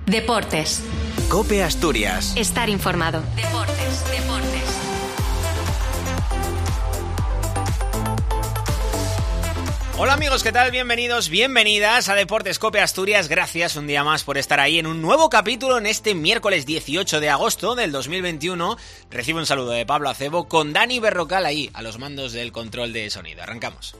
Deportes. COPE Asturias. Estar informado. Deportes. Hola amigos, ¿qué tal? Bienvenidos, bienvenidas a Deportes COPE Asturias. Gracias un día más por estar ahí en un nuevo capítulo en este miércoles 18 de agosto del 2021. Recibo un saludo de Pablo Acebo con Dani Berrocal ahí a los mandos del control de sonido. Arrancamos.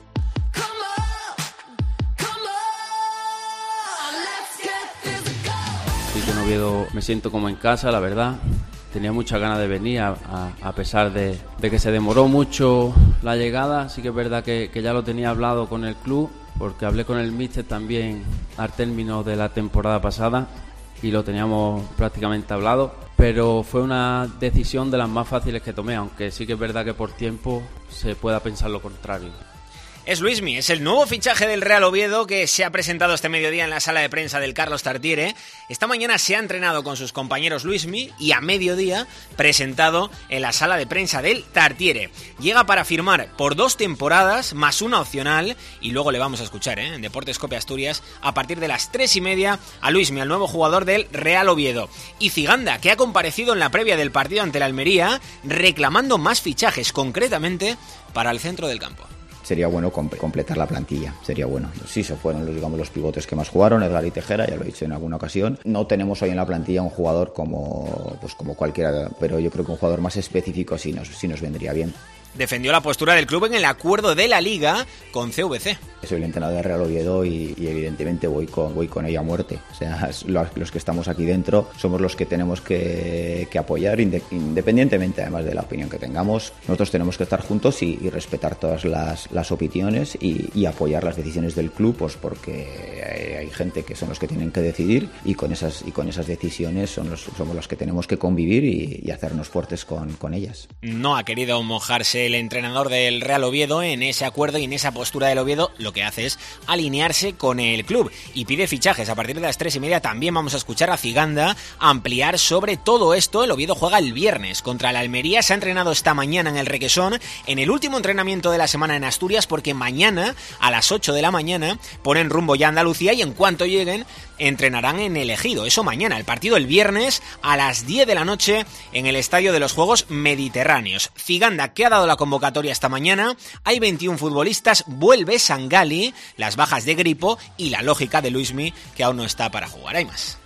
Sí que en Oviedo me siento como en casa, la verdad. Tenía muchas ganas de venir, a pesar de que se demoró mucho la llegada. Sí que es verdad que ya lo tenía hablado con el club, porque hablé con el míster también al término de la temporada pasada y lo teníamos prácticamente hablado. Pero fue una decisión de las más fáciles que tomé, aunque sí que es verdad que por tiempo se pueda pensar lo contrario. Es Luismi, es el nuevo fichaje del Real Oviedo que se ha presentado este mediodía en la sala de prensa del Carlos Tartiere. Esta mañana se ha entrenado con sus compañeros Luismi y a mediodía presentado en la sala de prensa del Tartiere. Llega para firmar por 2 temporadas más una opcional y luego le vamos a escuchar en Deportes COPE Asturias a partir de las 3:30 a Luismi, al nuevo jugador del Real Oviedo. Y Ciganda, que ha comparecido en la previa del partido ante la Almería reclamando más fichajes, concretamente para el centro del campo. Sería bueno completar la plantilla, sería bueno. Sí, se fueron los pivotes que más jugaron, Edgar y Tejera, ya lo he dicho en alguna ocasión. No tenemos hoy en la plantilla un jugador como cualquiera, pero yo creo que un jugador más específico sí nos vendría bien. Defendió la postura del club en el acuerdo de la Liga con CVC. Soy el entrenador de Real Oviedo y evidentemente voy con ella a muerte. O sea, los que estamos aquí dentro somos los que tenemos que apoyar, independientemente además de la opinión que tengamos. Nosotros tenemos que estar juntos y respetar todas las opiniones y apoyar las decisiones del club, pues porque hay gente que son los que tienen que decidir y con esas decisiones somos los que tenemos que convivir y hacernos fuertes con ellas. No ha querido mojarse el entrenador del Real Oviedo en ese acuerdo y en esa postura del Oviedo. Lo que hace es alinearse con el club y pide fichajes. A partir de las 3:30 también vamos a escuchar a Ciganda ampliar sobre todo esto. El Oviedo juega el viernes contra la Almería. Se ha entrenado esta mañana en el Requesón, en el último entrenamiento de la semana en Asturias, porque mañana a las 8 de la mañana ponen rumbo ya a Andalucía y en cuanto lleguen entrenarán en el Ejido. Eso mañana. El partido el viernes a las 10 de la noche en el Estadio de los Juegos Mediterráneos. Ciganda, que ha dado la convocatoria esta mañana. Hay 21 futbolistas. Vuelve Sangali, las bajas de Gripo y la lógica de Luismi, que aún no está para jugar. Hay más.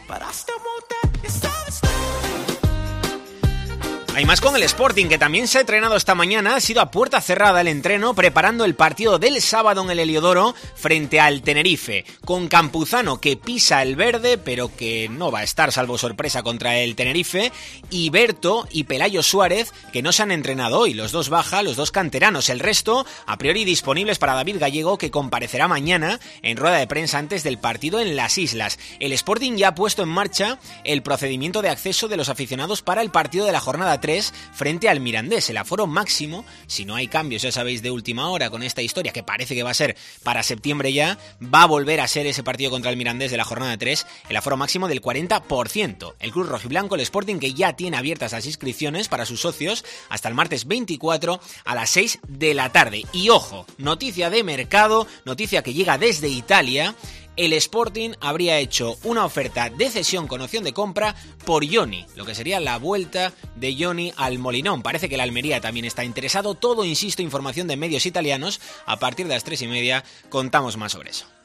Hay más con el Sporting, que también se ha entrenado esta mañana. Ha sido a puerta cerrada el entreno, preparando el partido del sábado en el Heliodoro frente al Tenerife, con Campuzano, que pisa el verde, pero que no va a estar salvo sorpresa contra el Tenerife, y Berto y Pelayo Suárez, que no se han entrenado hoy. Los dos baja, los dos canteranos. El resto, a priori disponibles para David Gallego, que comparecerá mañana en rueda de prensa antes del partido en las Islas. El Sporting ya ha puesto en marcha el procedimiento de acceso de los aficionados para el partido de la jornada 3 frente al Mirandés. El aforo máximo, si no hay cambios, ya sabéis, de última hora con esta historia, que parece que va a ser para septiembre ya, va a volver a ser ese partido contra el Mirandés de la jornada 3, el aforo máximo del 40%. El club rojiblanco, el Sporting, que ya tiene abiertas las inscripciones para sus socios hasta el martes 24 a las 6 de la tarde. Y ojo, noticia de mercado, noticia que llega desde Italia. El Sporting habría hecho una oferta de cesión con opción de compra por Johnny, lo que sería la vuelta de Johnny al Molinón. Parece que la Almería también está interesado. Todo, insisto, información de medios italianos. A partir de las 3:30 contamos más sobre eso.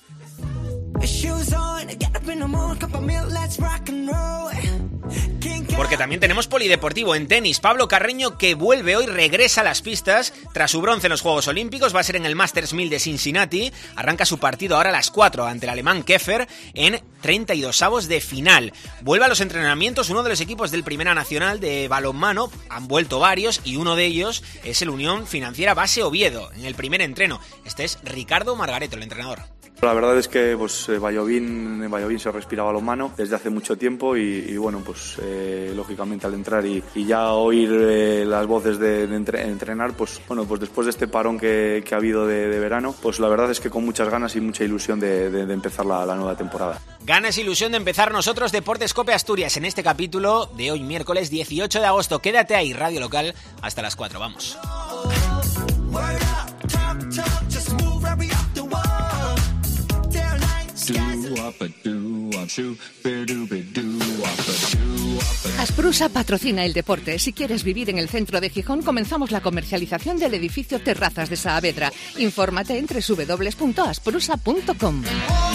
Porque también tenemos polideportivo en tenis. Pablo Carreño, que vuelve hoy, regresa a las pistas tras su bronce en los Juegos Olímpicos. Va a ser en el Masters 1000 de Cincinnati. Arranca su partido ahora a las 4 ante el alemán Keffer en 32avos de final. Vuelve a los entrenamientos uno de los equipos del Primera Nacional de balonmano. Han vuelto varios y uno de ellos es el Unión Financiera Base Oviedo en el primer entreno. Este es Ricardo Margareto, el entrenador. La verdad es que en Vallovín se respira balonmano desde hace mucho tiempo y bueno, pues lógicamente al entrar y ya oír las voces de entrenar, pues bueno, pues después de este parón que ha habido de verano, pues la verdad es que con muchas ganas y mucha ilusión de empezar la nueva temporada. Ganas e ilusión de empezar nosotros Deportes COPE Asturias en este capítulo de hoy, miércoles 18 de agosto. Quédate ahí, Radio Local, hasta las 4, vamos. Asprusa patrocina el deporte. Si quieres vivir en el centro de Gijón, comenzamos la comercialización del edificio Terrazas de Saavedra. Infórmate en www.asprusa.com.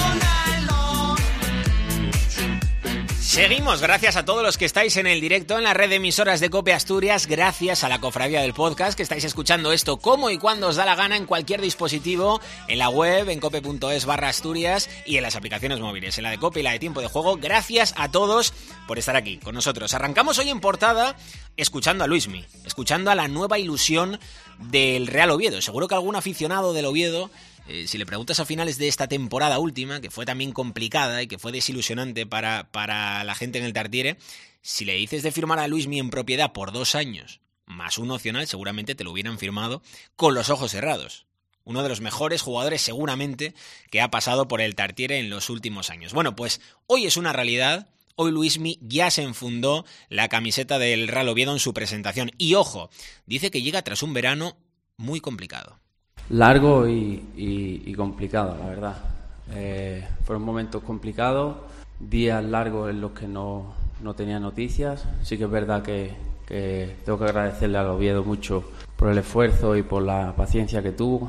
Seguimos, gracias a todos los que estáis en el directo en la red de emisoras de COPE Asturias, gracias a la Cofradía del Podcast, que estáis escuchando esto como y cuando os da la gana en cualquier dispositivo, en la web, en cope.es/Asturias y en las aplicaciones móviles, en la de COPE y la de Tiempo de Juego. Gracias a todos por estar aquí con nosotros. Arrancamos hoy en portada escuchando a Luismi, escuchando a la nueva ilusión del Real Oviedo. Seguro que algún aficionado del Oviedo, si le preguntas a finales de esta temporada última, que fue también complicada y que fue desilusionante para la gente en el Tartiere, si le dices de firmar a Luismi en propiedad por 2 años, más un opcional, seguramente te lo hubieran firmado con los ojos cerrados. Uno de los mejores jugadores seguramente que ha pasado por el Tartiere en los últimos años. Bueno, pues hoy es una realidad. Hoy Luismi ya se enfundó la camiseta del Real Oviedo en su presentación. Y ojo, dice que llega tras un verano muy complicado. Largo y complicado, la verdad. Fueron momentos complicados, días largos en los que no tenía noticias. Sí que es verdad que tengo que agradecerle al Oviedo mucho por el esfuerzo y por la paciencia que tuvo.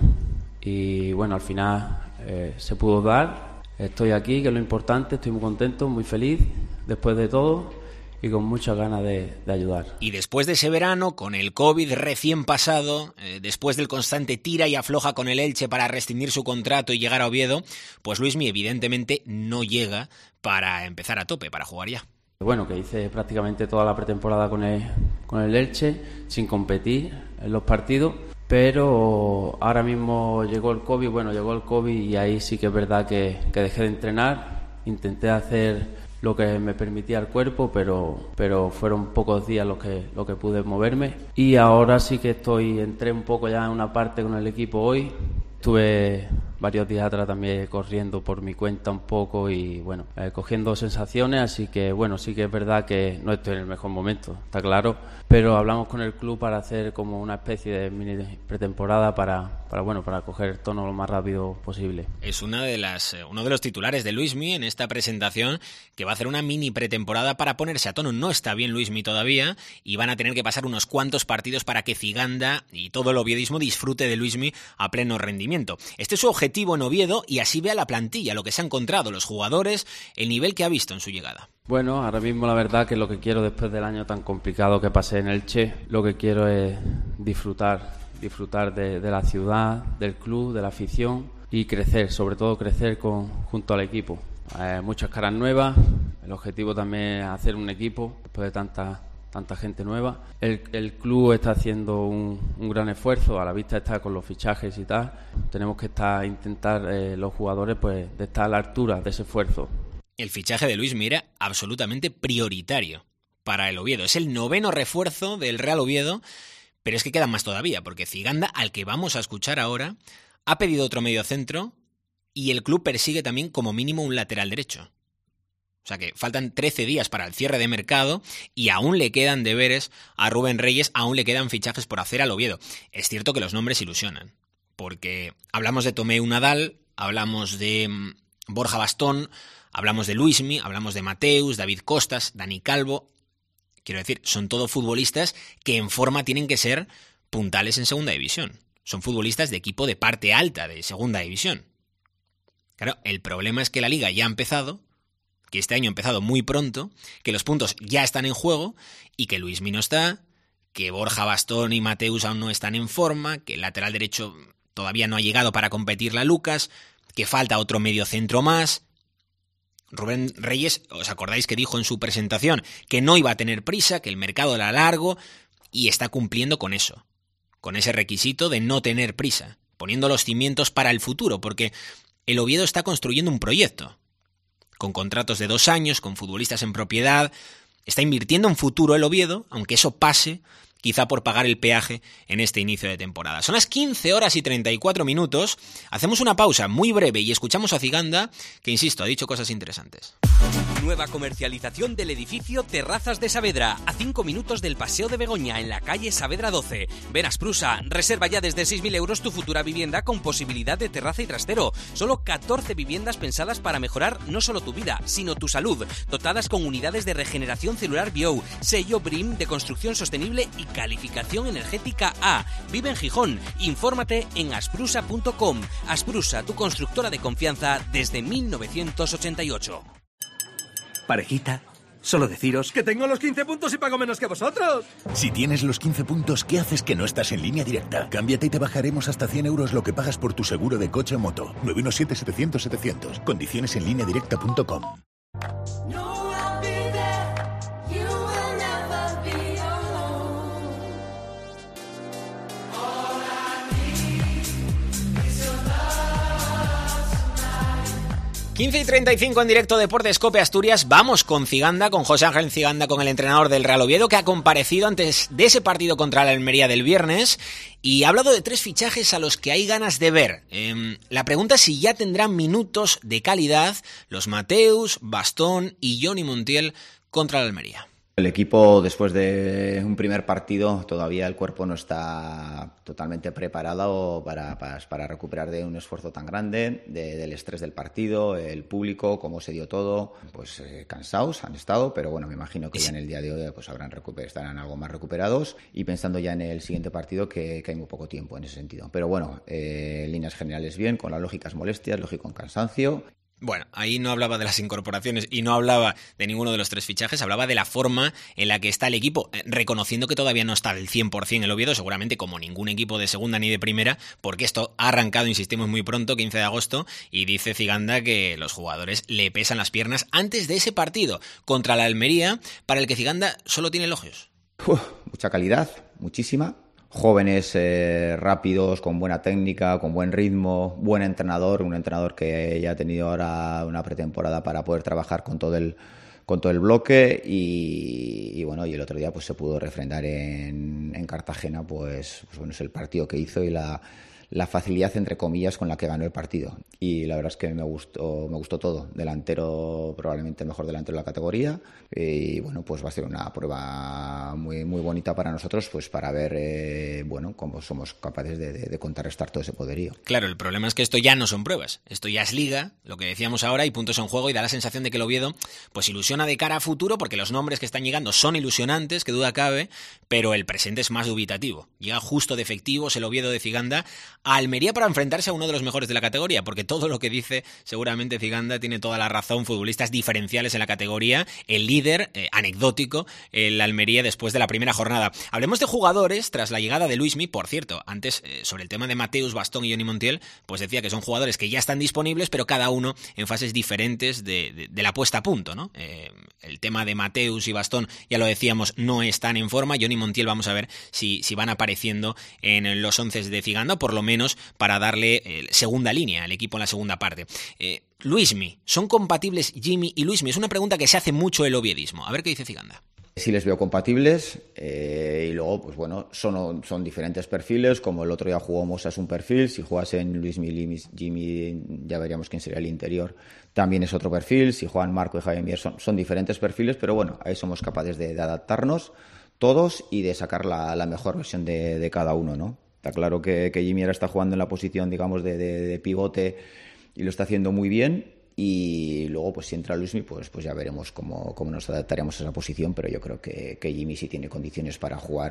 Y bueno, al final se pudo dar. Estoy aquí, que es lo importante, estoy muy contento, muy feliz después de todo y con muchas ganas de ayudar. Y después de ese verano, con el COVID recién pasado, después del constante tira y afloja con el Elche para rescindir su contrato y llegar a Oviedo, pues Luismi evidentemente no llega para empezar a tope, para jugar ya. Bueno, que hice prácticamente toda la pretemporada con el Elche, sin competir en los partidos, pero ahora mismo llegó el COVID y ahí sí que es verdad que dejé de entrenar, intenté hacer lo que me permitía el cuerpo, pero fueron pocos días lo que pude moverme. Y ahora sí que entré un poco ya en una parte con el equipo hoy. Estuve varios días atrás también corriendo por mi cuenta un poco y bueno, cogiendo sensaciones, así que bueno, sí que es verdad que no estoy en el mejor momento, está claro, pero hablamos con el club para hacer como una especie de mini pretemporada para coger el tono lo más rápido posible. Es uno de los titulares de Luismi en esta presentación, que va a hacer una mini pretemporada para ponerse a tono. No está bien Luismi todavía y van a tener que pasar unos cuantos partidos para que Ciganda y todo el oviedismo disfrute de Luismi a pleno rendimiento. Este es su objetivo en Oviedo y así ve a la plantilla, lo que se ha encontrado, los jugadores, el nivel que ha visto en su llegada. Bueno, ahora mismo la verdad que lo que quiero después del año tan complicado que pasé en Elche, lo que quiero es disfrutar de la ciudad, del club, de la afición y crecer, sobre todo crecer junto al equipo. Muchas caras nuevas, el objetivo también es hacer un equipo después de tanta gente nueva. El club está haciendo un gran esfuerzo, a la vista está con los fichajes y tal. Tenemos que intentar los jugadores pues de estar a la altura de ese esfuerzo. El fichaje de Luismi era absolutamente prioritario para el Oviedo. Es el 9º refuerzo del Real Oviedo, pero es que quedan más todavía, porque Ciganda, al que vamos a escuchar ahora, ha pedido otro mediocentro y el club persigue también como mínimo un lateral derecho. O sea que faltan 13 días para el cierre de mercado y aún le quedan deberes a Rubén Reyes, aún le quedan fichajes por hacer al Oviedo. Es cierto que los nombres ilusionan, porque hablamos de Tomeu Nadal, hablamos de Borja Bastón, hablamos de Luismi, hablamos de Mateus, David Costas, Dani Calvo. Quiero decir, son todos futbolistas que en forma tienen que ser puntales en segunda división. Son futbolistas de equipo de parte alta de segunda división. Claro, el problema es que la liga ya ha empezado, que este año ha empezado muy pronto, que los puntos ya están en juego y que Luismi no está, que Borja Bastón y Mateus aún no están en forma, que el lateral derecho todavía no ha llegado para competirle a Lucas, que falta otro mediocentro más. Rubén Reyes, ¿os acordáis que dijo en su presentación que no iba a tener prisa, que el mercado era largo, y está cumpliendo con eso, con ese requisito de no tener prisa, poniendo los cimientos para el futuro, porque el Oviedo está construyendo un proyecto, con contratos de 2 años, con futbolistas en propiedad, está invirtiendo en futuro el Oviedo, aunque eso pase quizá por pagar el peaje en este inicio de temporada. Son las 15:34. Hacemos una pausa muy breve y escuchamos a Ciganda, que insisto, ha dicho cosas interesantes. Nueva comercialización del edificio Terrazas de Saavedra, a 5 minutos del Paseo de Begoña, en la calle Saavedra 12. Ven a Sprusa, reserva ya desde 6.000 euros tu futura vivienda con posibilidad de terraza y trastero. Solo 14 viviendas pensadas para mejorar no solo tu vida, sino tu salud, dotadas con unidades de regeneración celular Bio, sello BREEAM de construcción sostenible y calificación energética A. Vive en Gijón. Infórmate en asprusa.com. Asprusa, tu constructora de confianza desde 1988. Parejita, solo deciros que tengo los 15 puntos y pago menos que vosotros. Si tienes los 15 puntos, ¿qué haces que no estás en Línea Directa? Cámbiate y te bajaremos hasta 100 euros lo que pagas por tu seguro de coche o moto. 917-700-700. Condiciones en lineadirecta.com. 15:35 en directo Deportes Cope Asturias. Vamos con Ciganda, con José Ángel Ciganda, con el entrenador del Real Oviedo, que ha comparecido antes de ese partido contra la Almería del viernes y ha hablado de 3 fichajes a los que hay ganas de ver. La pregunta es si ya tendrán minutos de calidad los Mateus, Bastón y Johnny Montiel contra la Almería. El equipo, después de un primer partido, todavía el cuerpo no está totalmente preparado para recuperar de un esfuerzo tan grande, del estrés del partido, el público, cómo se dio todo. Pues cansados han estado, pero bueno, me imagino que ya en el día de hoy pues estarán algo más recuperados y pensando ya en el siguiente partido que hay muy poco tiempo en ese sentido. Pero bueno, en líneas generales bien, con las lógicas molestias, lógico en cansancio. Bueno, ahí no hablaba de las incorporaciones y no hablaba de ninguno de los 3 fichajes, hablaba de la forma en la que está el equipo, reconociendo que todavía no está del 100% el Oviedo, seguramente como ningún equipo de segunda ni de primera, porque esto ha arrancado, insistimos, muy pronto, 15 de agosto, y dice Ciganda que los jugadores le pesan las piernas antes de ese partido contra la Almería, para el que Ciganda solo tiene elogios. Mucha calidad, muchísima. Jóvenes, rápidos, con buena técnica, con buen ritmo, buen entrenador, un entrenador que ya ha tenido ahora una pretemporada para poder trabajar con todo el bloque y bueno, y el otro día pues se pudo refrendar en Cartagena, pues bueno, es el partido que hizo y la facilidad, entre comillas, con la que ganó el partido. Y la verdad es que me gustó todo. Delantero, probablemente el mejor delantero de la categoría. Y bueno, pues va a ser una prueba muy, muy bonita para nosotros, pues para ver, cómo somos capaces de contrarrestar todo ese poderío. Claro, el problema es que esto ya no son pruebas. Esto ya es liga, lo que decíamos ahora, y puntos en juego, y da la sensación de que el Oviedo pues ilusiona de cara a futuro, porque los nombres que están llegando son ilusionantes, que duda cabe, pero el presente es más dubitativo. Llega justo de efectivos el Oviedo de Ciganda a Almería para enfrentarse a uno de los mejores de la categoría, porque todo lo que dice seguramente Ciganda tiene toda la razón. Futbolistas diferenciales en la categoría, el líder anecdótico, el Almería después de la primera jornada. Hablemos de jugadores tras la llegada de Luismi. Por cierto, antes sobre el tema de Mateus, Bastón y Johnny Montiel, pues decía que son jugadores que ya están disponibles, pero cada uno en fases diferentes de la puesta a punto, ¿no? El tema de Mateus y Bastón, ya lo decíamos, no están en forma. Johnny Montiel, vamos a ver si van apareciendo en los 11 de Ciganda, por lo menos para darle segunda línea al equipo en la segunda parte. Luismi, ¿son compatibles Jimmy y Luismi? Es una pregunta que se hace mucho el oviedismo. A ver qué dice Ciganda. Sí les veo compatibles y luego, pues bueno, son diferentes perfiles. Como el otro día jugó Mosa es un perfil, si jugasen Luismi, Jimmy, ya veríamos quién sería el interior. También es otro perfil. Si juegan Marco y Javier son diferentes perfiles, pero bueno, ahí somos capaces de adaptarnos todos y de sacar la mejor versión de cada uno, ¿no? Está claro que Jimmy ahora está jugando en la posición, digamos, de pivote y lo está haciendo muy bien. Y luego, pues si entra Luismi, pues ya veremos cómo nos adaptaremos a esa posición. Pero yo creo que Jimmy sí tiene condiciones para jugar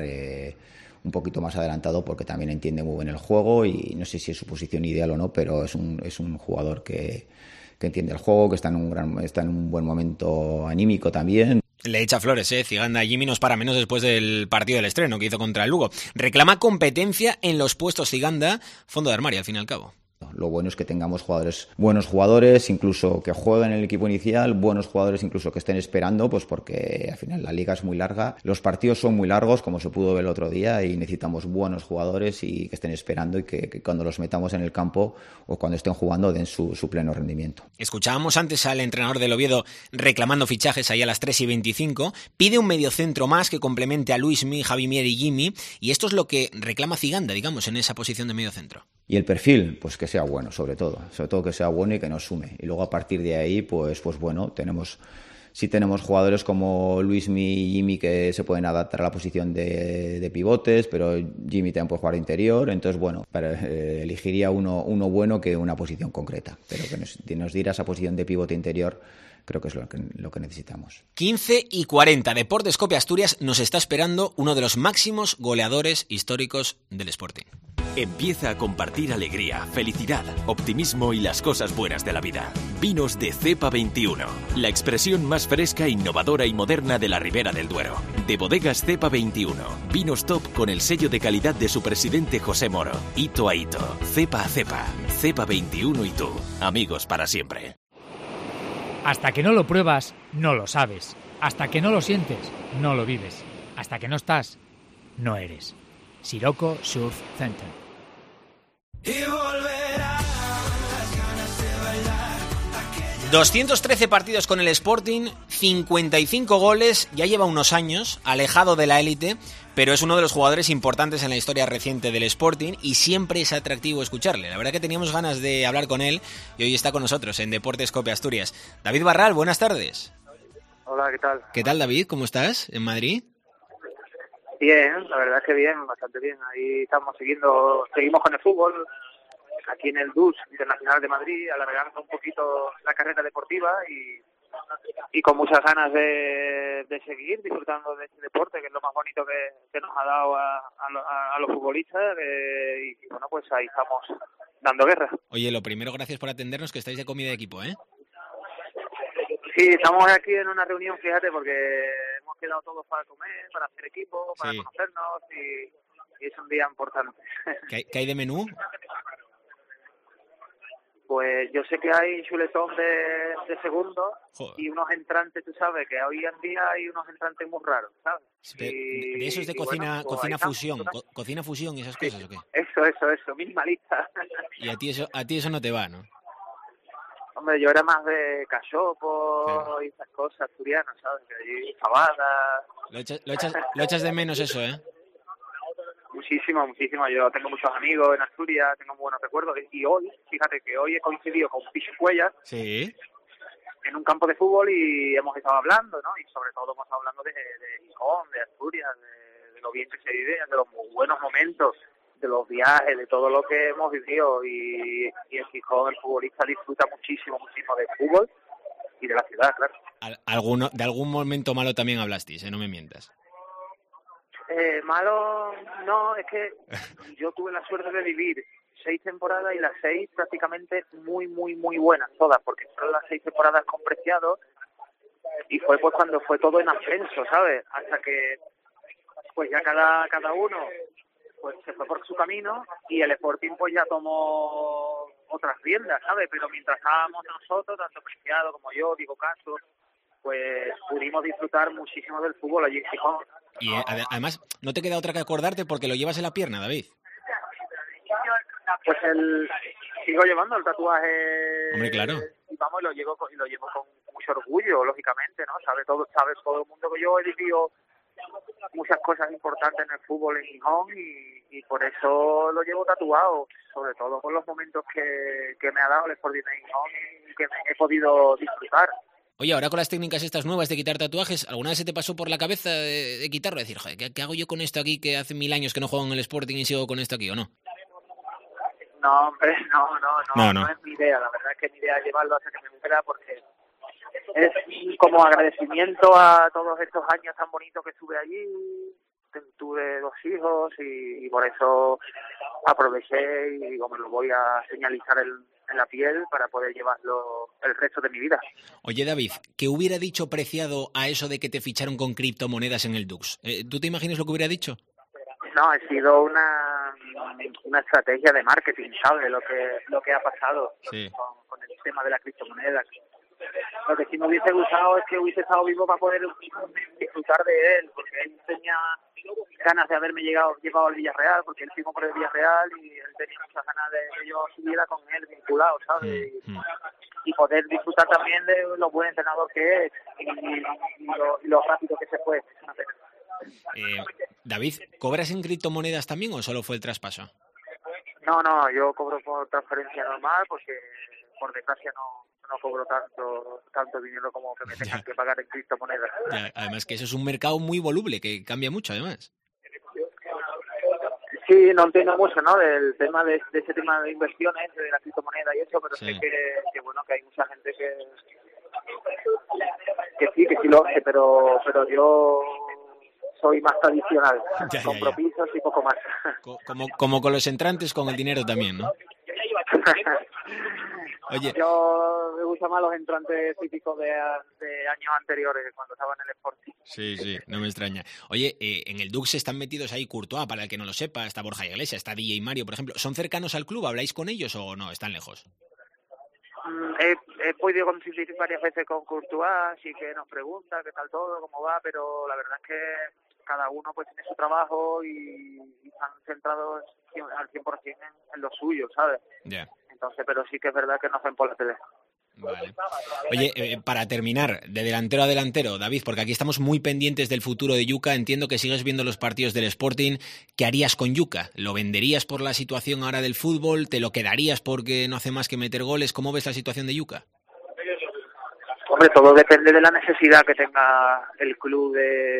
un poquito más adelantado, porque también entiende muy bien el juego y no sé si es su posición ideal o no, pero es un jugador que entiende el juego, que está en un buen momento anímico también. Le echa flores, Ciganda. Jimmy nos para menos después del partido del estreno que hizo contra el Lugo. Reclama competencia en los puestos Ciganda, fondo de armario al fin y al cabo. Lo bueno es que tengamos buenos jugadores, incluso que jueguen en el equipo inicial, buenos jugadores incluso que estén esperando, pues porque al final la liga es muy larga, los partidos son muy largos, como se pudo ver el otro día, y necesitamos buenos jugadores y que estén esperando y que cuando los metamos en el campo o cuando estén jugando den su pleno rendimiento. Escuchábamos antes al entrenador del Oviedo reclamando fichajes ahí a las 3:25, pide un mediocentro más que complemente a Luismi, Javi Mier y Jimmy, y esto es lo que reclama Ciganda, digamos, en esa posición de mediocentro. Y el perfil, pues que sea bueno, sobre todo que sea bueno y que nos sume. Y luego a partir de ahí, pues bueno, tenemos jugadores como Luismi y Jimmy que se pueden adaptar a la posición de pivotes, pero Jimmy también puede jugar de interior, entonces bueno, elegiría uno bueno que una posición concreta, pero que nos diera esa posición de pivote interior. Creo que es lo que necesitamos. 15:40, Deportes Cope Asturias nos está esperando uno de los máximos goleadores históricos del Sporting. Empieza a compartir alegría, felicidad, optimismo y las cosas buenas de la vida. Vinos de Cepa 21, la expresión más fresca, innovadora y moderna de la Ribera del Duero. De Bodegas Cepa 21, vinos top con el sello de calidad de su presidente José Moro. Hito a hito, cepa a cepa, Cepa 21 y tú, amigos para siempre. Hasta que no lo pruebas, no lo sabes. Hasta que no lo sientes, no lo vives. Hasta que no estás, no eres. Siroco Surf Center. 213 partidos con el Sporting, 55 goles, ya lleva unos años alejado de la élite, pero es uno de los jugadores importantes en la historia reciente del Sporting y siempre es atractivo escucharle. La verdad que teníamos ganas de hablar con él y hoy está con nosotros en Deportes Cope Asturias. David Barral, buenas tardes. Hola, ¿qué tal? ¿Qué tal, David? ¿Cómo estás en Madrid? Bien, la verdad es que bien, bastante bien. Ahí seguimos con el fútbol, aquí en el DUS Internacional de Madrid, alargando un poquito la carrera deportiva y con muchas ganas de seguir disfrutando de este deporte, que es lo más bonito que nos ha dado a los futbolistas, y bueno, pues ahí estamos dando guerra. Oye, lo primero, gracias por atendernos, que estáis de comida de equipo, ¿eh? Sí, estamos aquí en una reunión, fíjate, porque hemos quedado todos para comer, para hacer equipo, para conocernos y es un día importante. ¿Qué hay de menú? Pues yo sé que hay chuletón de segundo. Joder. Y unos entrantes, tú sabes, que hoy en día hay unos entrantes muy raros, ¿sabes? De esos de cocina, bueno, cocina fusión, cocina fusión y esas cosas, ¿o qué? Eso, minimalista. Y a ti eso no te va, ¿no? Hombre, yo era más de cachopo, claro, y esas cosas asturianas, ¿sabes? Que hay fabadas. Lo echas de menos eso, ¿eh? Muchísimo. Yo tengo muchos amigos en Asturias, tengo muy buenos recuerdos. Y hoy, fíjate que hoy he coincidido con Pichu Cuellar. Sí. En un campo de fútbol y hemos estado hablando, ¿no? Y sobre todo hemos estado hablando de Gijón, de Asturias, de lo bien que se vive, de los muy buenos momentos, de los viajes, de todo lo que hemos vivido. Y en Gijón el futbolista disfruta muchísimo del fútbol y de la ciudad, claro. De algún momento malo también hablasteis, no me mientas. Malo, no, es que yo tuve la suerte de vivir 6 temporadas y las 6 prácticamente muy buenas todas, porque fueron las 6 temporadas con Preciado y fue pues cuando fue todo en ascenso, ¿sabes? Hasta que pues ya cada uno pues se fue por su camino y el Sporting pues ya tomó otras riendas, ¿sabes? Pero mientras estábamos nosotros, tanto Preciado como yo, Diego Castro, pues pudimos disfrutar muchísimo del fútbol allí en Gijón. Y además, no te queda otra que acordarte porque lo llevas en la pierna, David. Pues sigo llevando el tatuaje. Hombre, claro. Y vamos, lo llevo con mucho orgullo, lógicamente, ¿no? Sabe todo el mundo que yo he vivido muchas cosas importantes en el fútbol en Gijón y por eso lo llevo tatuado, sobre todo por los momentos que me ha dado el Sporting de Gijón y que he podido disfrutar. Oye, ahora con las técnicas estas nuevas de quitar tatuajes, ¿alguna vez se te pasó por la cabeza de quitarlo? Decir, joder, ¿qué hago yo con esto aquí que hace 1000 años que no juego en el Sporting y sigo con esto aquí, o no? No, hombre, no es mi idea. La verdad es que mi idea es llevarlo hasta que me muera porque es como agradecimiento a todos estos años tan bonitos que estuve allí. Tuve 2 hijos y por eso aproveché y digo, me lo voy a señalizar en la piel para poder llevarlo el resto de mi vida. Oye, David, ¿qué hubiera dicho Preciado a eso de que te ficharon con criptomonedas en el Dux? ¿Tú te imaginas lo que hubiera dicho? No, ha sido una una estrategia de marketing, ¿sabes? Lo que ha pasado sí. con el tema de la criptomoneda. Lo que sí me hubiese gustado es que hubiese estado vivo para poder disfrutar de él, porque él tenía ganas de haberme llevado al Villarreal, porque él firmó por el Villarreal y él tenía muchas ganas de que yo siguiera con él vinculado, ¿sabes? Y poder disfrutar también de lo buen entrenador que es y lo rápido que se fue. David, ¿cobras en criptomonedas también o solo fue el traspaso? No, yo cobro por transferencia normal porque por desgracia no cobro tanto dinero como que me tengan que pagar en criptomonedas. Ya, además que eso es un mercado muy voluble, que cambia mucho además. Sí, no entiendo mucho, ¿no? Del tema de ese tema de inversiones, de la criptomoneda y eso, pero sí. Sé que bueno, que hay mucha gente que sí lo hace, pero yo soy más tradicional, compro pisos y poco más. Como con los entrantes, con el dinero también, ¿no? Oye, yo me gustan más los entrantes típicos de años anteriores, cuando estaba en el Sporting. Sí, no me extraña. Oye, en el Dux están metidos ahí Courtois, para el que no lo sepa, está Borja Iglesias, está DJ Mario, por ejemplo. ¿Son cercanos al club? ¿Habláis con ellos o no? ¿Están lejos? He podido coincidir varias veces con Courtois, así que nos pregunta qué tal todo, cómo va, pero la verdad es que cada uno pues tiene su trabajo y están centrados al 100% en lo suyo, ¿sabes? Ya. Entonces, pero sí que es verdad que nos ven por la tele. Vale. Oye, para terminar, de delantero a delantero, David, porque aquí estamos muy pendientes del futuro de Yuka, entiendo que sigues viendo los partidos del Sporting. ¿Qué harías con Yuka? ¿Lo venderías por la situación ahora del fútbol? ¿Te lo quedarías porque no hace más que meter goles? ¿Cómo ves la situación de Yuka? Hombre, todo depende de la necesidad que tenga el club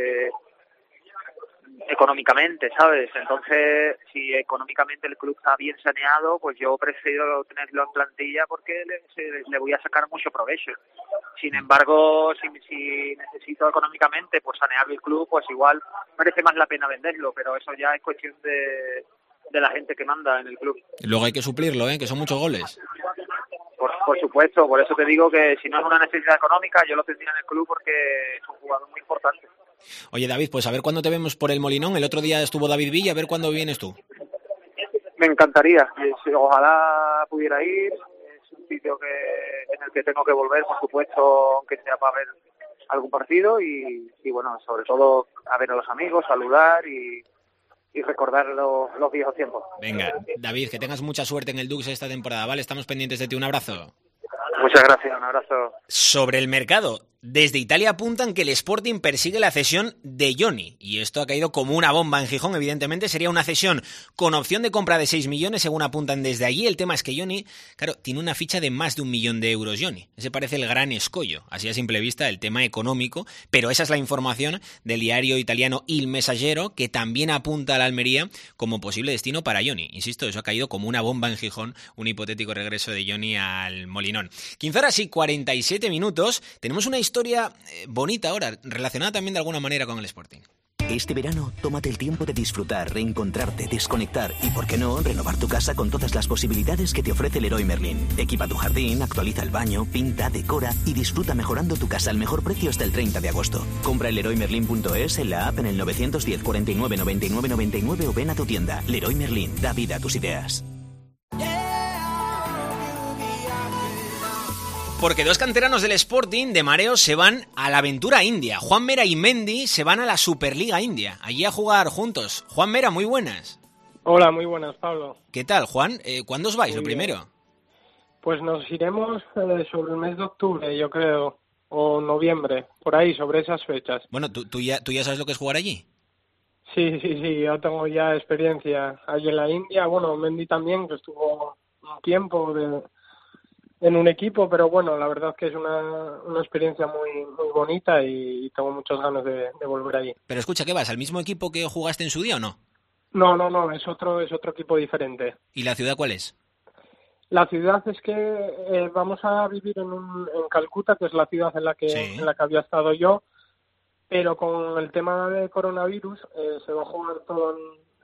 económicamente, ¿sabes? Entonces, si económicamente el club está bien saneado, pues yo prefiero tenerlo en plantilla porque le voy a sacar mucho provecho. Sin embargo, si necesito económicamente pues sanear el club, pues igual merece más la pena venderlo, pero eso ya es cuestión de la gente que manda en el club. Luego hay que suplirlo, que son muchos goles. Por supuesto, por eso te digo que si no es una necesidad económica, yo lo tendría en el club porque es un jugador muy importante. Oye, David, pues a ver cuándo te vemos por el Molinón. El otro día estuvo David Villa, a ver cuándo vienes tú. Me encantaría. Ojalá pudiera ir. Es un sitio en el que tengo que volver, por supuesto, aunque sea para ver algún partido y bueno, sobre todo a ver a los amigos, saludar y recordar los viejos tiempos. Venga, David, que tengas mucha suerte en el Dux esta temporada, ¿vale? Estamos pendientes de ti. Un abrazo. Muchas gracias, un abrazo. Sobre el mercado, desde Italia apuntan que el Sporting persigue la cesión de Johnny, y esto ha caído como una bomba en Gijón. Evidentemente sería una cesión con opción de compra de 6 millones, según apuntan desde allí. El tema es que Johnny, claro, tiene una ficha de más de 1 millón de euros, Johnny. Ese parece el gran escollo, así a simple vista, el tema económico, pero esa es la información del diario italiano Il Messaggero, que también apunta a la Almería como posible destino para Johnny. Insisto, eso ha caído como una bomba en Gijón, un hipotético regreso de Johnny al Molinón. 15 horas y 47 minutos, tenemos una historia bonita ahora, relacionada también de alguna manera con el Sporting. Este verano, tómate el tiempo de disfrutar, reencontrarte, desconectar y, ¿por qué no?, renovar tu casa con todas las posibilidades que te ofrece Leroy Merlin. Equipa tu jardín, actualiza el baño, pinta, decora y disfruta mejorando tu casa al mejor precio hasta el 30 de agosto. Compra en leroymerlin.es, en la app, en el 910 49 99 99 o ven a tu tienda. Leroy Merlin, da vida a tus ideas. Porque dos canteranos del Sporting de mareo se van a la aventura india. Juan Mera y Mendy se van a la Superliga India, allí a jugar juntos. Juan Mera, muy buenas. Hola, muy buenas, Pablo. ¿Qué tal, Juan? ¿Cuándo os vais, lo primero? Pues nos iremos sobre el mes de octubre, yo creo, o noviembre, por ahí, sobre esas fechas. Bueno, ¿tú ya sabes lo que es jugar allí? Sí, yo tengo ya experiencia allí en la India. Bueno, Mendy también, que estuvo un tiempo en un equipo, pero bueno, la verdad es que es una experiencia muy bonita y tengo muchas ganas de volver allí. Pero escucha, ¿qué vas? ¿Al mismo equipo que jugaste en su día o no? No, es otro equipo diferente. ¿Y la ciudad cuál es? La ciudad es que vamos a vivir en Calcuta, que es la ciudad en la que había estado yo, pero con el tema de coronavirus se va a jugar todo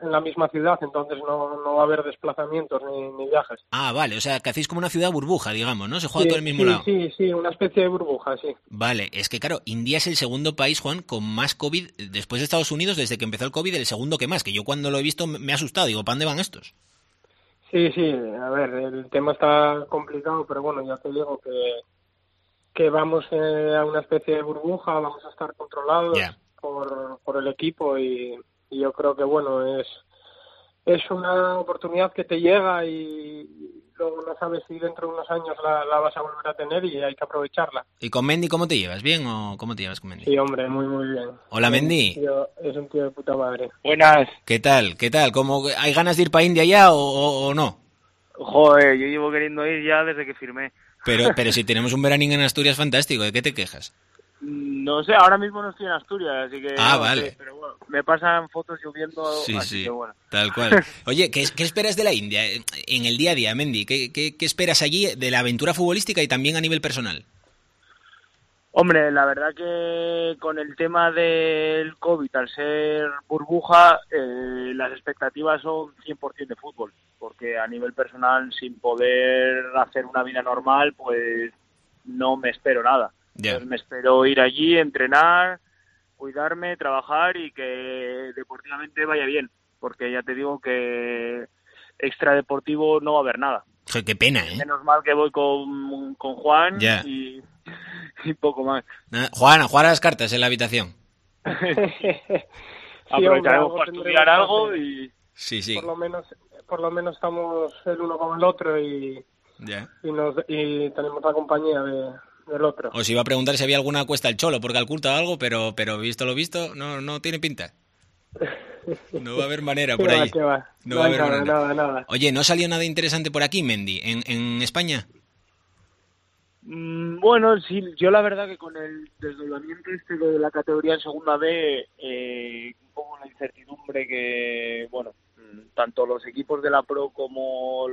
la misma ciudad, entonces no va a haber desplazamientos ni viajes. Ah, vale, o sea, que hacéis como una ciudad burbuja, digamos, ¿no? Se juega todo en el mismo lado. Sí, una especie de burbuja, sí. Vale, es que claro, India es el segundo país, Juan, con más COVID, después de Estados Unidos, desde que empezó el COVID, el segundo que más, que yo cuando lo he visto me he asustado, digo, ¿para dónde van estos? Sí, a ver, el tema está complicado, pero bueno, ya te digo que vamos a una especie de burbuja, vamos a estar controlados por el equipo y yo creo que bueno, es una oportunidad que te llega y luego no sabes si dentro de unos años la vas a volver a tener y hay que aprovecharla. ¿Y con Mendy cómo te llevas? ¿Bien o cómo te llevas con Mendy? Sí, hombre, muy bien. Hola, Mendy. Es un tío de puta madre. Buenas. ¿Qué tal? ¿Cómo, ¿hay ganas de ir para India ya o no? Joder, yo llevo queriendo ir ya desde que firmé. Pero si tenemos un veranín en Asturias fantástico, ¿de qué te quejas? No sé, ahora mismo no estoy en Asturias, así que... Ah, no vale. sé, pero bueno, me pasan fotos lloviendo, Sí, así que bueno. tal cual. Oye, ¿qué esperas de la India en el día a día, Mendy? ¿Qué esperas allí de la aventura futbolística y también a nivel personal? Hombre, la verdad que con el tema del COVID, al ser burbuja, las expectativas son 100% de fútbol, porque a nivel personal, sin poder hacer una vida normal, pues no me espero nada. Entonces me espero ir allí, entrenar, cuidarme, trabajar y que deportivamente vaya bien, porque ya te digo que extradeportivo no va a haber nada. Joder, qué pena, ¿eh? Menos mal que voy con Juan y poco más. Juan, a jugar a las cartas en la habitación. Aprovecharemos para estudiar algo y... Sí. Por lo menos estamos el uno con el otro y tenemos la compañía del otro. Os iba a preguntar si había alguna cuesta el cholo porque al culto o algo, pero visto lo visto, no tiene pinta. No va a haber manera por ahí. No va a haber manera. Nada. Oye, ¿no salió nada interesante por aquí, Mendy, en España? Bueno, sí, yo la verdad que con el desdoblamiento de la categoría en segunda B, un poco la incertidumbre que, bueno, tanto los equipos de la Pro como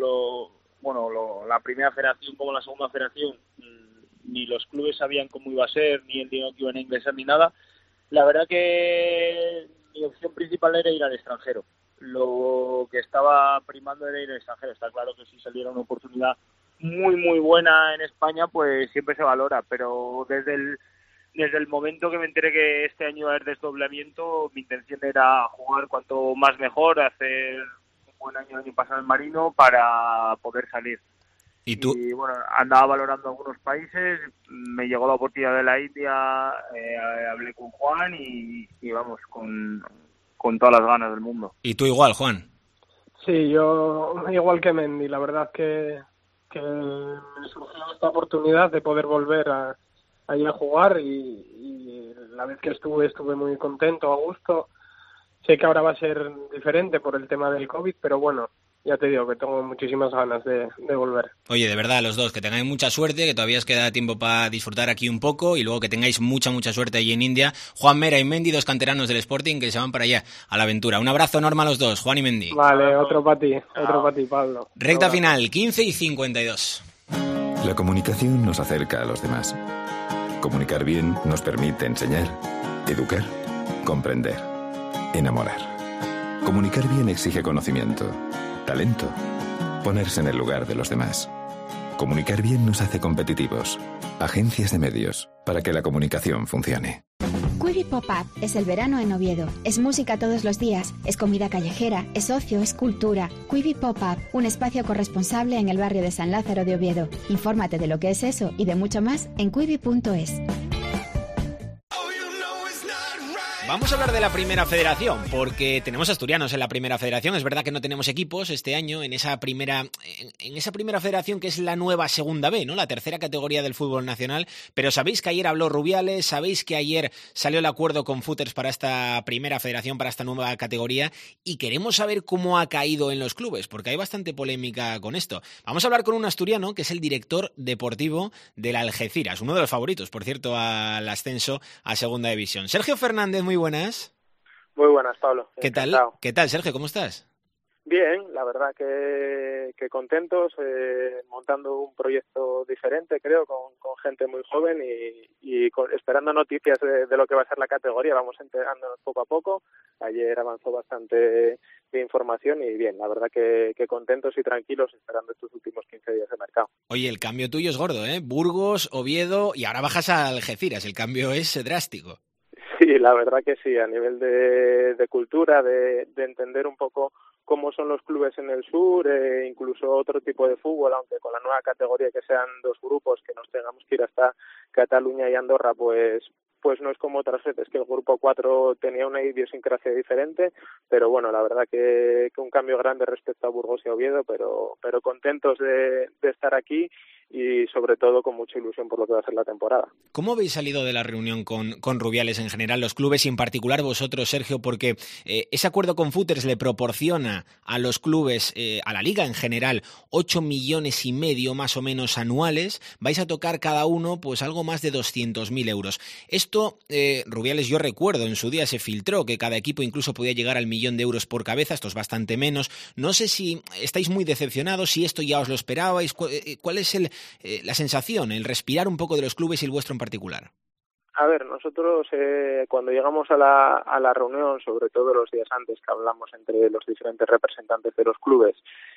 la primera federación como la segunda federación, ni los clubes sabían cómo iba a ser, ni el dinero que iban a ingresar, ni nada. La verdad que mi opción principal era ir al extranjero. Lo que estaba primando era ir al extranjero. Está claro que si saliera una oportunidad muy buena en España, pues siempre se valora, pero desde el momento que me enteré que este año iba a haber desdoblamiento, mi intención era jugar cuanto más mejor, hacer un buen año el año pasado en Marino para poder salir. ¿Y tú? Y bueno, andaba valorando algunos países, me llegó la oportunidad de la India, hablé con Juan y vamos, con todas las ganas del mundo. ¿Y tú igual, Juan? Sí, yo igual que Mendy, la verdad que me surgió esta oportunidad de poder volver a ir a jugar y la vez que estuve muy contento, a gusto. Sé que ahora va a ser diferente por el tema del COVID, pero bueno, ya te digo que tengo muchísimas ganas de volver. Oye, de verdad, los dos, que tengáis mucha suerte, que todavía os queda tiempo para disfrutar aquí un poco y luego que tengáis mucha suerte allí en India. Juan Mera y Mendy, dos canteranos del Sporting que se van para allá, a la aventura. Un abrazo enorme a los dos, Juan y Mendy. Vale, otro para ti, Pablo. Recta final, 15:52. La comunicación nos acerca a los demás. Comunicar bien nos permite enseñar, educar, comprender, enamorar. Comunicar bien exige conocimiento, talento, ponerse en el lugar de los demás. Comunicar bien nos hace competitivos. Agencias de medios, para que la comunicación funcione. Quibi Pop-Up es el verano en Oviedo. Es música todos los días, es comida callejera, es ocio, es cultura. Quibi Pop-Up, un espacio corresponsable en el barrio de San Lázaro de Oviedo. Infórmate de lo que es eso y de mucho más en quibi.es. Vamos a hablar de la Primera Federación, porque tenemos asturianos en la Primera Federación. Es verdad que no tenemos equipos este año en esa primera federación que es la nueva Segunda B, ¿no? La tercera categoría del fútbol nacional. Pero sabéis que ayer habló Rubiales, sabéis que ayer salió el acuerdo con Footers para esta Primera Federación, para esta nueva categoría, y queremos saber cómo ha caído en los clubes, porque hay bastante polémica con esto. Vamos a hablar con un asturiano que es el director deportivo del Algeciras, uno de los favoritos, por cierto, al ascenso a Segunda División. Sergio Fernández, muy buenas. Muy buenas, Pablo. ¿Qué tal, Sergio? ¿Cómo estás? Bien, la verdad que contentos, montando un proyecto diferente, creo, con gente muy joven y esperando noticias de lo que va a ser la categoría. Vamos enterándonos poco a poco. Ayer avanzó bastante información y bien, la verdad que contentos y tranquilos esperando estos últimos 15 días de mercado. Oye, el cambio tuyo es gordo, ¿eh? Burgos, Oviedo y ahora bajas a Algeciras, el cambio es drástico. Sí, la verdad que sí, a nivel de cultura, de entender un poco cómo son los clubes en el sur, incluso otro tipo de fútbol, aunque con la nueva categoría que sean 2 grupos, que nos tengamos que ir hasta Cataluña y Andorra, pues no es como otras veces, que el grupo 4 tenía una idiosincrasia diferente, pero bueno, la verdad que un cambio grande respecto a Burgos y a Oviedo, pero contentos de estar aquí y sobre todo con mucha ilusión por lo que va a ser la temporada. ¿Cómo habéis salido de la reunión con Rubiales en general, los clubes y en particular vosotros, Sergio? Porque ese acuerdo con Footers le proporciona a los clubes, a la Liga en general, 8,5 millones más o menos anuales. Vais a tocar cada uno pues algo más de 200.000 euros. Esto, Rubiales, yo recuerdo, en su día se filtró que cada equipo incluso podía llegar al 1.000.000 de euros por cabeza, esto es bastante menos. No sé si estáis muy decepcionados, si esto ya os lo esperabais, ¿cuál es la sensación, el respirar un poco de los clubes y el vuestro en particular? A ver, nosotros cuando llegamos a la reunión, sobre todo los días antes que hablamos entre los diferentes representantes de los clubes,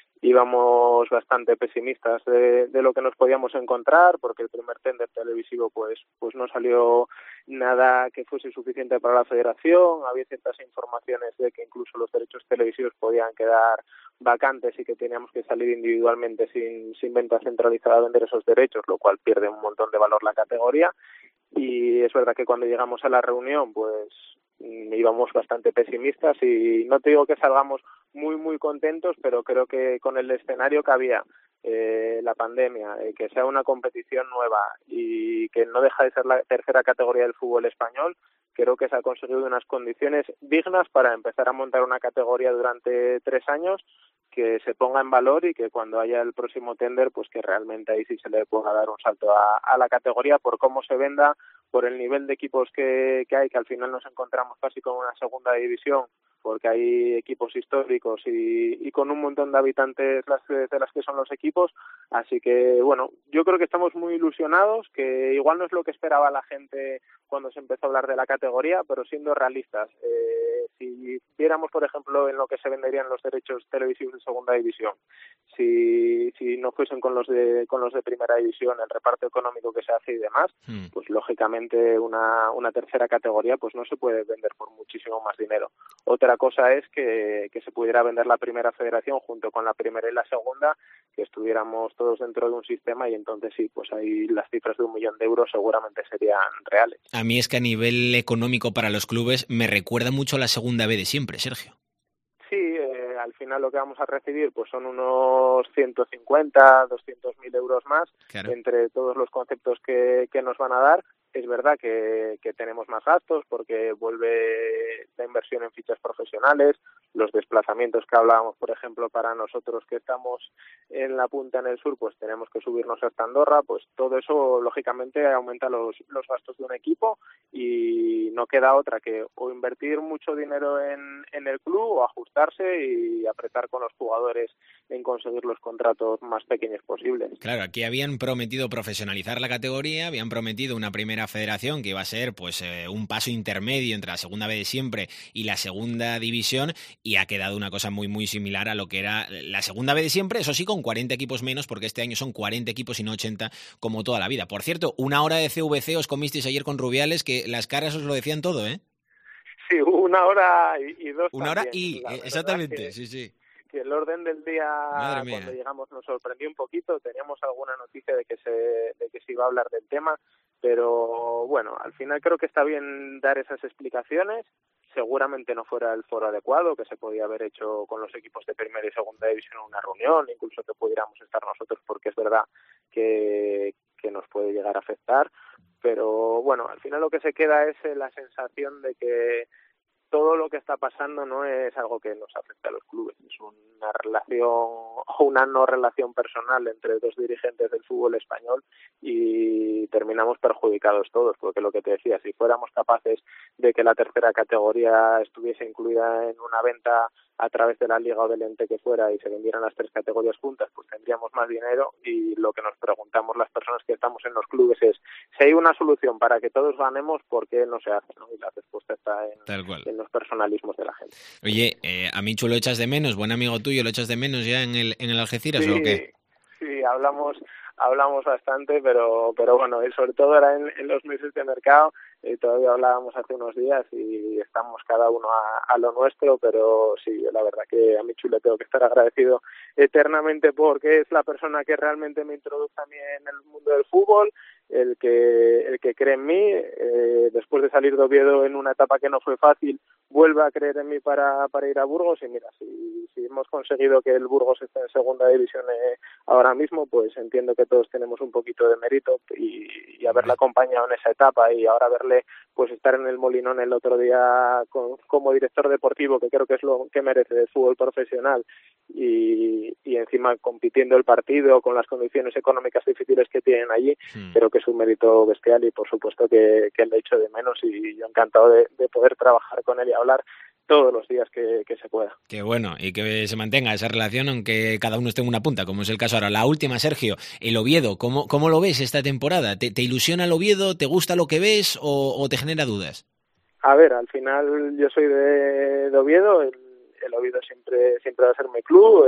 íbamos bastante pesimistas de lo que nos podíamos encontrar, porque el primer tender televisivo pues no salió nada que fuese suficiente para la federación. Había ciertas informaciones de que incluso los derechos televisivos podían quedar vacantes y que teníamos que salir individualmente sin venta centralizada a vender esos derechos, lo cual pierde un montón de valor la categoría. Y es verdad que cuando llegamos a la reunión pues íbamos bastante pesimistas y no te digo que salgamos muy contentos, pero creo que con el escenario que había, la pandemia, que sea una competición nueva y que no deja de ser la tercera categoría del fútbol español, creo que se ha conseguido unas condiciones dignas para empezar a montar una categoría durante 3 años que se ponga en valor y que cuando haya el próximo tender, pues que realmente ahí sí se le pueda dar un salto a la categoría por cómo se venda, por el nivel de equipos que hay, que al final nos encontramos casi con una segunda división, porque hay equipos históricos y con un montón de habitantes de las que son los equipos, así que bueno, yo creo que estamos muy ilusionados, que igual no es lo que esperaba la gente cuando se empezó a hablar de la categoría, pero siendo realistas, si viéramos por ejemplo en lo que se venderían los derechos televisivos de segunda división, si no fuesen con los de primera división, el reparto económico que se hace y demás, pues lógicamente una tercera categoría pues no se puede vender por muchísimo más dinero. Otra cosa es que se pudiera vender la primera federación junto con la primera y la segunda, que estuviéramos todos dentro de un sistema y entonces sí, pues ahí las cifras de 1 millón de euros seguramente serían reales. A mí es que a nivel económico para los clubes me recuerda mucho a la segunda B de siempre, Sergio. Sí, al final lo que vamos a recibir pues son unos 150, 200.000 euros más, claro, entre todos los conceptos que nos van a dar. Es verdad que tenemos más gastos porque vuelve la inversión en fichas profesionales, los desplazamientos que hablábamos, por ejemplo, para nosotros que estamos en la punta en el sur, pues tenemos que subirnos hasta Andorra, pues todo eso lógicamente aumenta los gastos de un equipo y no queda otra que o invertir mucho dinero en el club o ajustarse y apretar con los jugadores en conseguir los contratos más pequeños posibles. Claro, aquí habían prometido profesionalizar la categoría, habían prometido una primera federación que iba a ser pues un paso intermedio entre la segunda B de siempre y la segunda división, y ha quedado una cosa muy similar a lo que era la segunda B de siempre, eso sí, con 40 equipos menos, porque este año son 40 equipos y no 80 como toda la vida. Por cierto, 1 hora de CVC os comisteis ayer con Rubiales, que las caras os lo decían todo, ¿eh? Sí, 1 hora y 2 1 hora y, exactamente, sí. Que el orden del día cuando llegamos nos sorprendió un poquito, teníamos alguna noticia de que se iba a hablar del tema, pero bueno, al final creo que está bien dar esas explicaciones. Seguramente no fuera el foro adecuado, que se podía haber hecho con los equipos de primera y segunda división una reunión, incluso que pudiéramos estar nosotros, porque es verdad que nos puede llegar a afectar, pero bueno, al final lo que se queda es la sensación de que todo lo que está pasando no es algo que nos afecte a los clubes, es una relación o una no relación personal entre 2 dirigentes del fútbol español y terminamos perjudicados todos, porque lo que te decía, si fuéramos capaces de que la tercera categoría estuviese incluida en una venta a través de la liga o del ente que fuera y se vendieran las 3 categorías juntas, pues tendríamos más dinero, y lo que nos preguntamos las personas que estamos en los clubes es si hay una solución para que todos ganemos, ¿por qué no se hace? ¿No? Y la respuesta está Tal cual. en los personalismos de la gente. Oye, ¿a Michu lo echas de menos? ¿Buen amigo tuyo lo echas de menos ya en el Algeciras o qué? Sí, hablamos bastante, pero bueno, y sobre todo era en los meses de mercado, todavía hablábamos hace unos días y estamos cada uno a lo nuestro, pero sí, la verdad que a Michu le tengo que estar agradecido eternamente porque es la persona que realmente me introduce a mí en el mundo del fútbol, el que cree en mí, después de salir de Oviedo en una etapa que no fue fácil, vuelve a creer en mí para ir a Burgos y mira, si hemos conseguido que el Burgos esté en segunda división ahora mismo, pues entiendo que todos tenemos un poquito de mérito y haberle acompañado en esa etapa y ahora verle pues estar en el Molinón el otro día como director deportivo, que creo que es lo que merece del fútbol profesional y encima compitiendo el partido con las condiciones económicas difíciles que tienen allí, creo que es un mérito bestial y por supuesto que le echo de menos y yo encantado de poder trabajar con él y hablar todos los días que se pueda. Qué bueno, y que se mantenga esa relación aunque cada uno esté en una punta, como es el caso ahora. La última, Sergio, el Oviedo, ¿cómo lo ves esta temporada? ¿Te ilusiona el Oviedo? ¿Te gusta lo que ves o te genera dudas? A ver, al final yo soy de Oviedo, el Oviedo siempre va a ser mi club,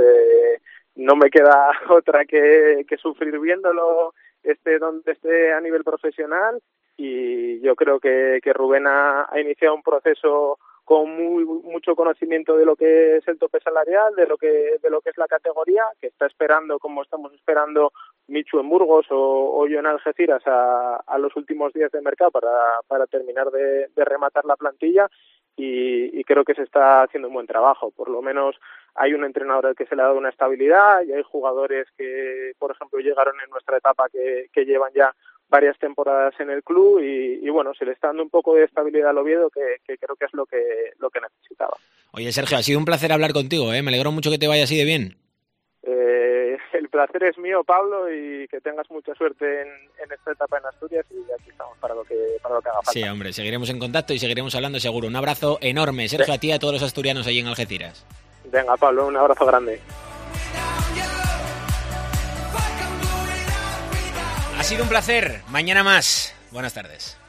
no me queda otra que sufrir viéndolo donde esté a nivel profesional y yo creo que Rubén ha iniciado un proceso con mucho conocimiento de lo que es el tope salarial, de lo que es la categoría, que está esperando, como estamos esperando Michu en Burgos o yo en Algeciras a los últimos días de mercado para terminar de rematar la plantilla y creo que se está haciendo un buen trabajo. Por lo menos hay un entrenador al que se le ha dado una estabilidad y hay jugadores que, por ejemplo, llegaron en nuestra etapa que llevan ya varias temporadas en el club y bueno, se le está dando un poco de estabilidad al Oviedo que creo que es lo que necesitaba. Oye, Sergio, ha sido un placer hablar contigo, me alegro mucho que te vaya así de bien. El placer es mío, Pablo, y que tengas mucha suerte en esta etapa en Asturias y aquí estamos para lo que haga falta. Sí, hombre, seguiremos en contacto y seguiremos hablando seguro. Un abrazo enorme, Sergio, a ti y a todos los asturianos allí en Algeciras. Venga, Pablo, un abrazo grande. Ha sido un placer. Mañana más. Buenas tardes.